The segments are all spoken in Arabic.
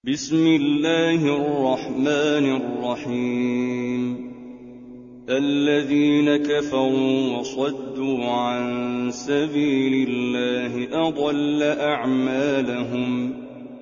بسم الله الرحمن الرحيم. الذين كفروا وصدوا عن سبيل الله أضل أعمالهم،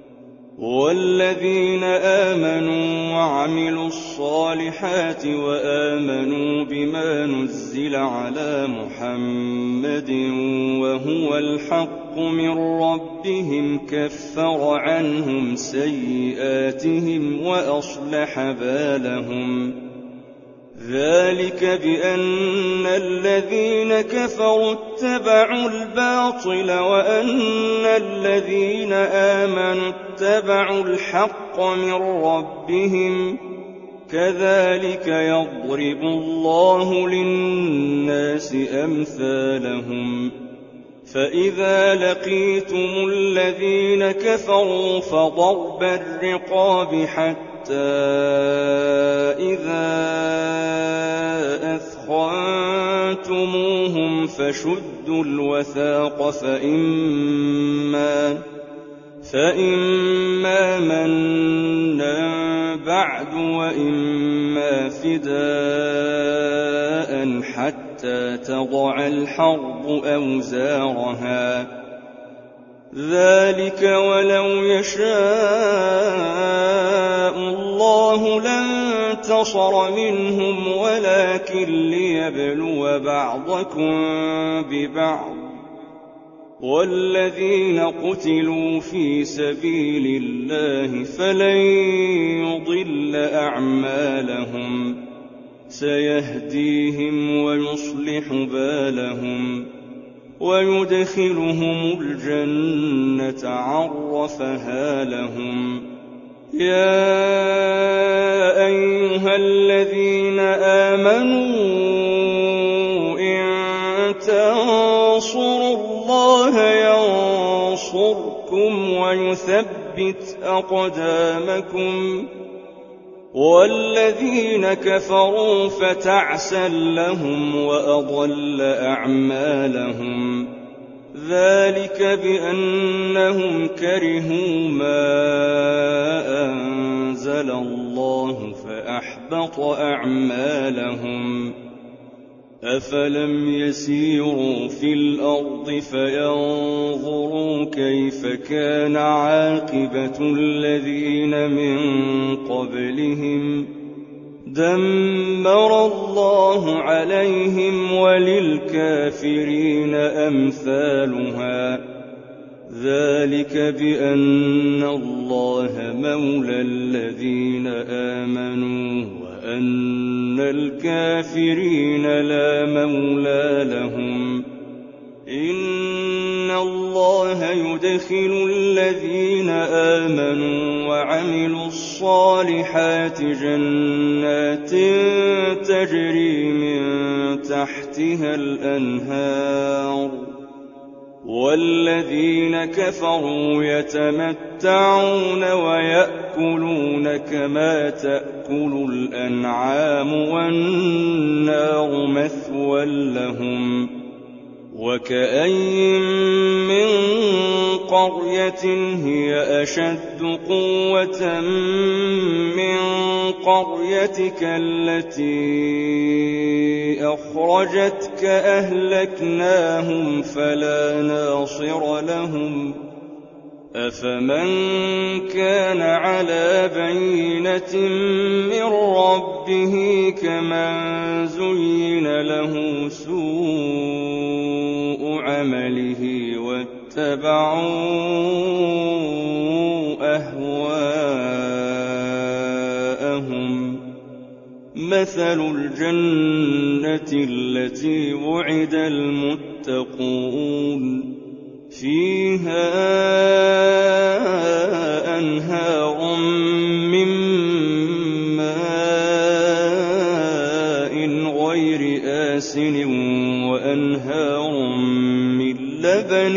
والذين آمنوا وعملوا الصالحات وآمنوا بما نزل على محمد وهو الحق من ربهم كفر عنهم سيئاتهم وأصلح بالهم. ذلك بأن الذين كفروا اتبعوا الباطل وأن الذين آمنوا اتبعوا الحق من ربهم، كذلك يضرب الله للناس أمثالهم. فإذا لقيتم الذين كفروا فضرب الرقاب حتى إذا أثخنتموهم فشدوا الوثاق فإما منا بعد وإما فداء حتى تضع الحرب أوزارها. ذلك ولو يشاء الله لانتصر منهم ولكن ليبلو بعضكم ببعض. والذين قتلوا في سبيل الله فلن يضل أعمالهم، سيهديهم ويصلح بالهم ويدخلهم الجنة عرفها لهم. يا أيها الذين آمنوا إن تنصروا الله ينصركم ويثبت أقدامكم. والذين كفروا فتعسا لهم وأضل أعمالهم. ذلك بأنهم كرهوا ما أنزل الله فأحبط أعمالهم. أفلم يسيروا في الأرض فينظروا كيف كان عاقبة الذين من قبلهم، دمر الله عليهم وللكافرين أمثالها. ذلك بأن الله مولى الذين آمنوا وأن الكافرين لا مولى لهم. إن الله يدخل الذين آمنوا وعملوا الصالحات جنات تجري من تحتها الأنهار، والذين كفروا يتمتعون ويأكلون كما تأكل الأنعام والنار مثوى لهم. وكأين من قرية هي أشد قوة من قريتك التي أخرجتك أهلكناهم فلا ناصر لهم. أفمن كان على بينة من ربه كمن زين له سوء عمله واتبعوا أهواءهم. مثل الجنة التي وعد المتقون فيها أنهار من ماء غير آسن وأنهار من لبن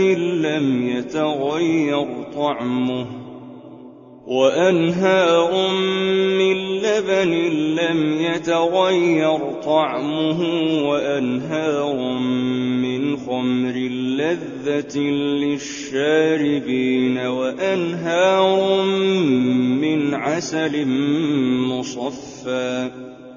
لم يتغير طعمه وأنهار من خمر لذة للشاربين وأنهار عسل مصفى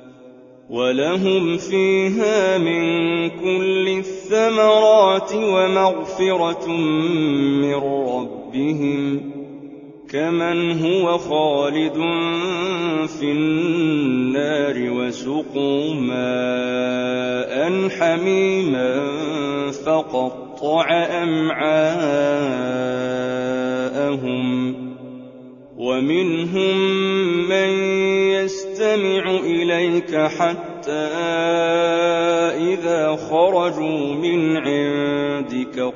ولهم فيها من كل الثمرات ومغفرة من ربهم كمن هو خالد في النار وسقوا ماء حميما فقطع أمعاءهم ومنهم من يستمع إليك حتى إذا خرجوا من عندك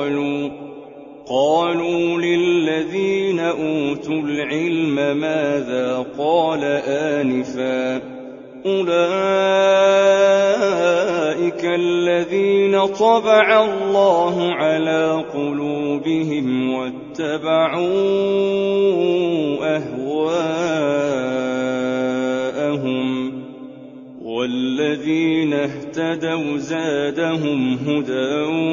قالوا للذين أوتوا العلم ماذا قال آنفا أولئك الذين طبع الله على قلوبهم واتبعوا أهواءهم والذين اهتدوا زادهم هدى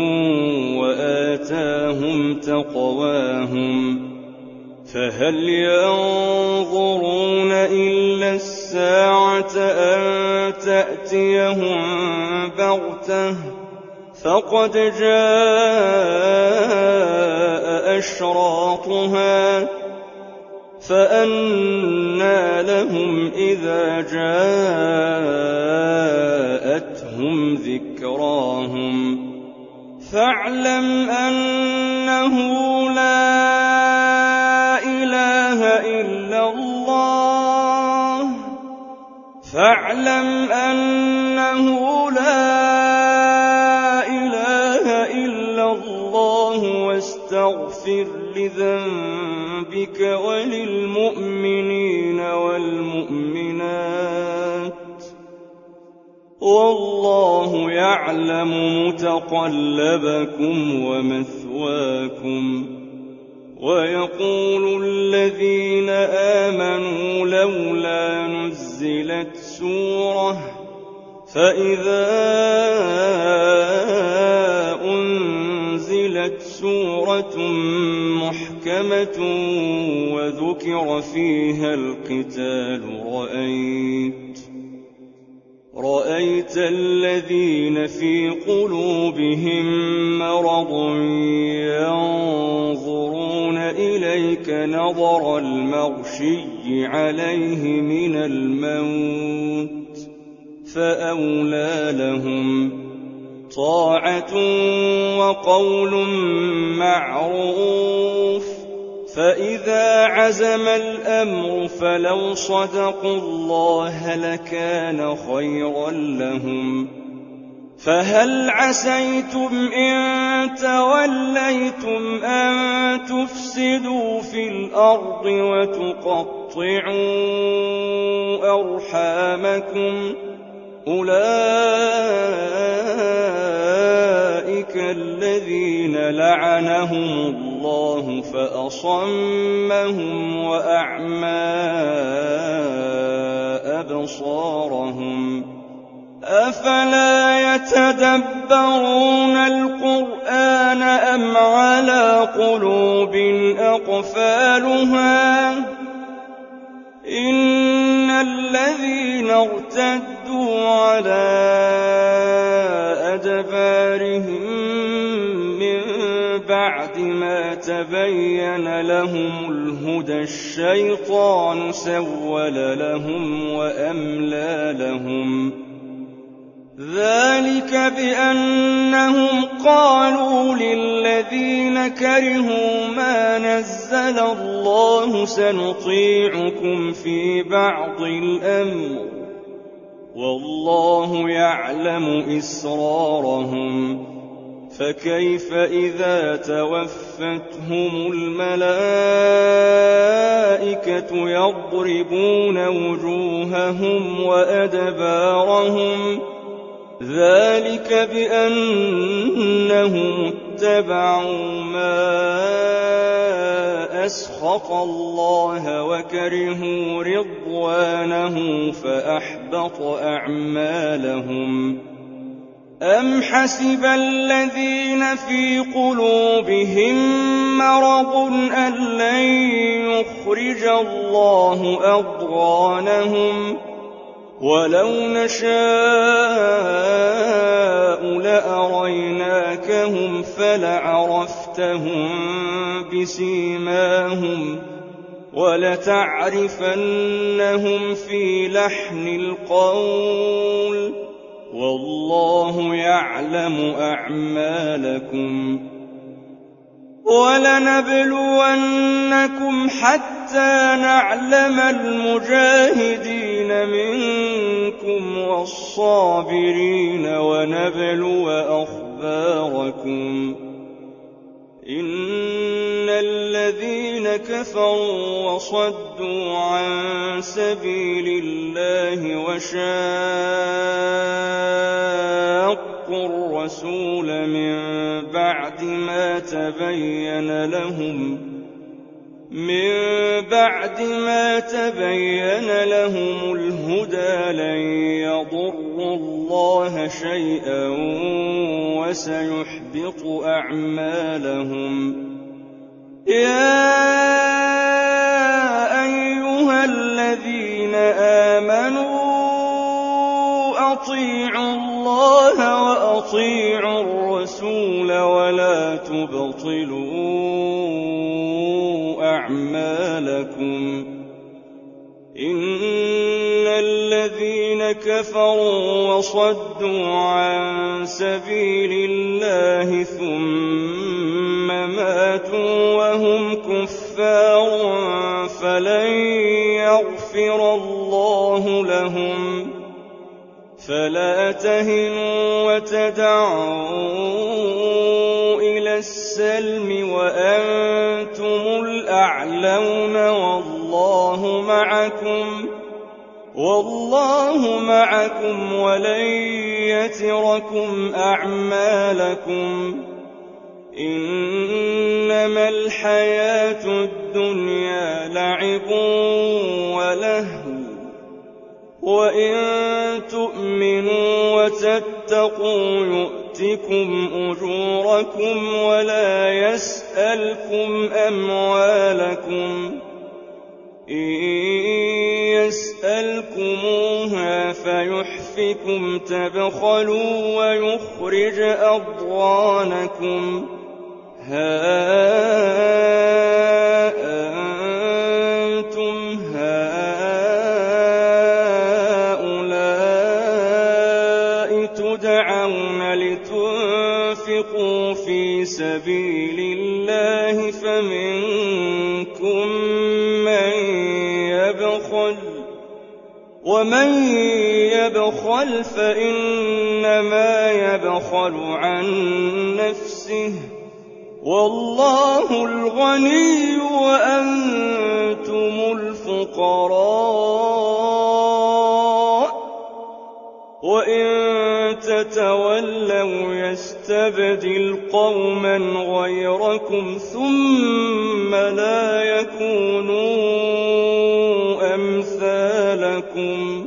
وآتاهم تقواهم فهل ينظرون إلا الساعة أن تأتيهم بغتة فقد جاء أشراطها فأنى لهم إذا جاءتهم ذكراهم فاعلم أنه لا إله إلا الله واستغفر لذنبك وللمؤمنين والمؤمنات والله يعلم متقلبكم ومثواكم ويقول الذين آمنوا لولا نزلت سورة فإذا أنزلت سورة محكمة وذكر فيها القتال رأيت الذين في قلوبهم مرض ينظرون إليك نظر المغشي عليه من الموت فأولى لهم طاعة وقول معروف فإذا عزم الأمر فلو صدقوا الله لكان خيرا لهم فهل عسيتم إن توليتم أن تفسدوا في الأرض وتقطعوا أرحامكم أولئك الذين لعنهم الله فأصمهم وأعمى أبصارهم أفلا يتدبرون القرآن أم على قلوب أقفالها إن الذين ارتدوا على أدبارهم من بعد ما تبين لهم الهدى الشيطان سول لهم وأملى لهم ذلك بأنهم قالوا للذين كرهوا ما نزل الله سنطيعكم في بعض الأمر والله يعلم إسرارهم فكيف إذا توفتهم الملائكة يضربون وجوههم وأدبارهم ذلك بأنهم اتبعوا ما أسخط الله وكرهوا رضوانه فأحبط أعمالهم أم حسب الذين في قلوبهم مرض أن لن يخرج ليخرج الله أضغانهم ولو نشاء لأريناكهم فلعرفتهم بسيماهم ولتعرفنهم في لحن القول والله يعلم أعمالكم ولنبلونكم حتى نعلم المجاهدين منكم والصابرين ونبلو أخباركم إن الذين كفروا وصدوا عن سبيل الله وشاقوا الرسول من بعد ما تبين لهم الهدى لن يضروا الله شيئا وسيحبط أعمالهم يا أيها الذين آمنوا أطيعوا الله وأطيعوا الرسول ولا تبطلوا أعمالكم إن الذين كفروا وصدوا عن سبيل الله ثم ماتوا وهم كفار فلن يغفر الله لهم فلا تهنوا وتدعوا إلى السلم وأنتم الأعلون والله معكم ولن يتركم أعمالكم إنما الحياة الدنيا لعب ولهو وإن تؤمنوا وتتقوا يؤتكم أجوركم ولا يسألكم أموالكم إن يسألكموها فيحفكم تبخلوا ويخرج أضغانكم ها أنتم هؤلاء تدعون لتنفقوا في سبيل الله فمنكم من يبخل ومن يبخل فإنما يبخل عن نفسه والله الغني وأنتم الفقراء وإن تتولوا يستبدل قوما غيركم ثم لا يكونوا أمثالكم